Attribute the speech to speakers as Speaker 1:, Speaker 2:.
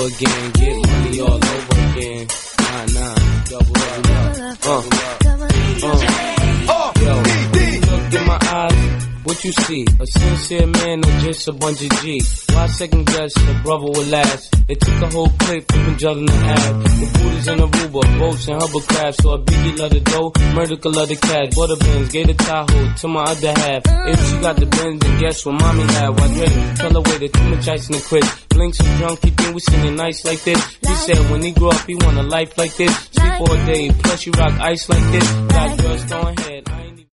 Speaker 1: over again. Get money all over again. Nah, double up. Yo, look in my eyes. What you see? A sincere man or just a bunch of G? Why second guess a brother will last? It took a whole clip from each other to have. The booties in Aruba, boats and hovercraft. So a biggie love the dough, murder could love the cash. Butter beans, gave the Tahoe to my other half. If she got the Benz, then guess what mommy had? Why Drake tell her way too much ice in the crib. Blinks and drunk, he think we singing nice like this. He said when he grow up, he want a life like this. Sleep all day, plus you rock ice like this. Got girls going ahead.